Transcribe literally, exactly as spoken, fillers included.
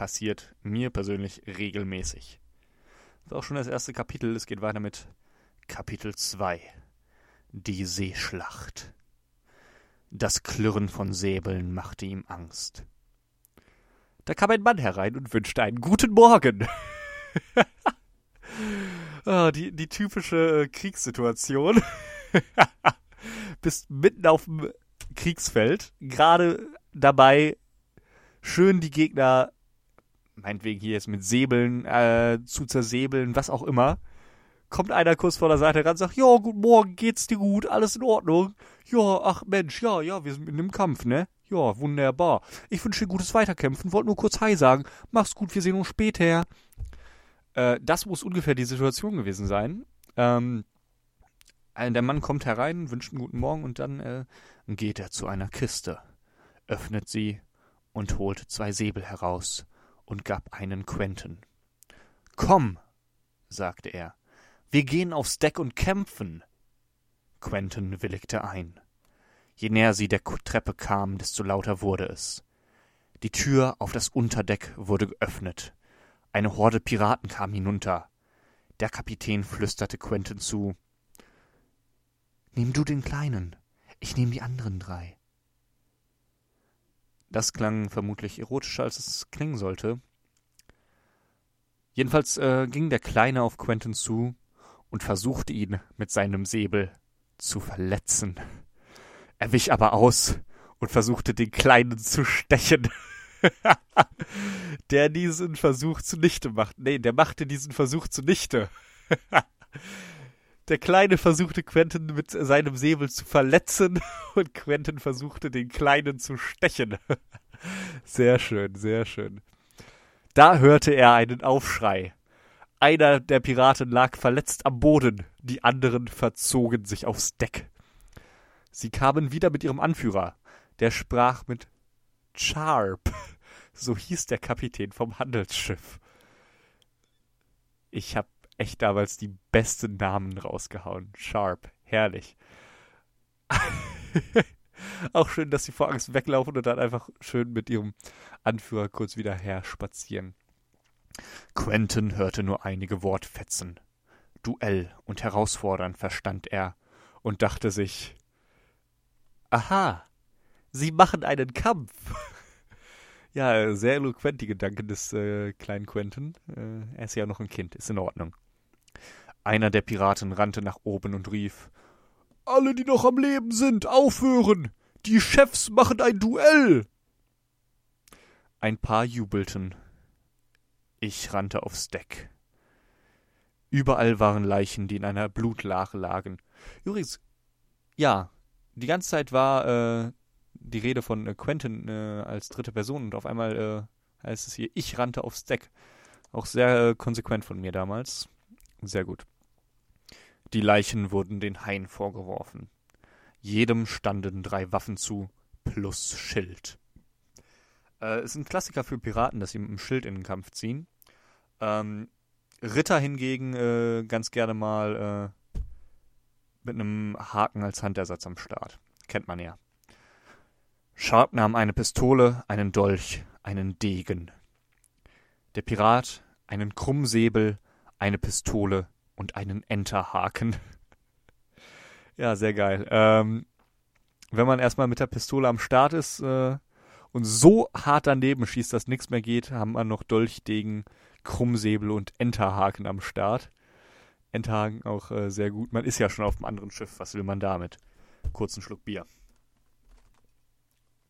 passiert mir persönlich regelmäßig. Das ist auch schon das erste Kapitel. Es geht weiter mit Kapitel zwei. Die Seeschlacht. Das Klirren von Säbeln machte ihm Angst. Da kam ein Mann herein und wünschte einen guten Morgen. oh, die, die typische Kriegssituation. Bist mitten auf dem Kriegsfeld, gerade dabei, schön die Gegner, meinetwegen hier jetzt mit Säbeln, äh, zu zersäbeln, was auch immer. Kommt einer kurz vor der Seite ran, sagt, ja, guten Morgen, geht's dir gut, alles in Ordnung? Ja, ach Mensch, ja, ja, wir sind in einem Kampf, ne? Ja, wunderbar. Ich wünsche dir gutes Weiterkämpfen, wollte nur kurz Hi sagen. Mach's gut, wir sehen uns später. Äh, das muss ungefähr die Situation gewesen sein. Ähm, der Mann kommt herein, wünscht einen guten Morgen und dann äh, geht er zu einer Kiste, öffnet sie und holt zwei Säbel heraus und gab einen Quentin. Komm, sagte er, wir gehen aufs Deck und kämpfen. Quentin willigte ein. Je näher sie der Treppe kam, desto lauter wurde es. Die Tür auf das Unterdeck wurde geöffnet. Eine Horde Piraten kam hinunter. Der Kapitän flüsterte Quentin zu. Nimm du den Kleinen, ich nehme die anderen drei. Das klang vermutlich erotischer, als es klingen sollte. Jedenfalls äh, ging der Kleine auf Quentin zu und versuchte ihn mit seinem Säbel zu verletzen. Er wich aber aus und versuchte den Kleinen zu stechen. der diesen Versuch zunichte machte. Nee, der machte diesen Versuch zunichte. Der Kleine versuchte Quentin mit seinem Säbel zu verletzen und Quentin versuchte den Kleinen zu stechen. Sehr schön, sehr schön. Da hörte er einen Aufschrei. Einer der Piraten lag verletzt am Boden, die anderen verzogen sich aufs Deck. Sie kamen wieder mit ihrem Anführer. Der sprach mit Sharp. So hieß der Kapitän vom Handelsschiff. Ich hab echt damals die besten Namen rausgehauen. Sharp, herrlich. Auch schön, dass sie vor Angst weglaufen und dann einfach schön mit ihrem Anführer kurz wieder her spazieren. Quentin hörte nur einige Wortfetzen. Duell und herausfordern verstand er und dachte sich, aha, sie machen einen Kampf. Ja, sehr eloquent die Gedanken des äh, kleinen Quentin. Äh, er ist ja noch ein Kind, ist in Ordnung. Einer der Piraten rannte nach oben und rief, alle, die noch am Leben sind, aufhören! Die Chefs machen ein Duell! Ein paar jubelten. Ich rannte aufs Deck. Überall waren Leichen, die in einer Blutlache lagen. Übrigens, ja, die ganze Zeit war äh, die Rede von äh, Quentin äh, als dritte Person und auf einmal äh, heißt es hier, ich rannte aufs Deck. Auch sehr äh, konsequent von mir damals. Sehr gut. Die Leichen wurden den Haien vorgeworfen. Jedem standen drei Waffen zu, plus Schild. Äh, ist ein Klassiker für Piraten, dass sie mit dem Schild in den Kampf ziehen. Ähm, Ritter hingegen äh, ganz gerne mal äh, mit einem Haken als Handersatz am Start. Kennt man ja. Sharp nahm eine Pistole, einen Dolch, einen Degen. Der Pirat einen Krummsäbel, eine Pistole und einen Enterhaken. Ja, sehr geil. Ähm, wenn man erstmal mit der Pistole am Start ist äh, und so hart daneben schießt, dass nichts mehr geht, haben wir noch Dolch, Degen, Krummsäbel und Enterhaken am Start. Enterhaken auch äh, sehr gut. Man ist ja schon auf einem anderen Schiff. Was will man damit? Kurzen Schluck Bier.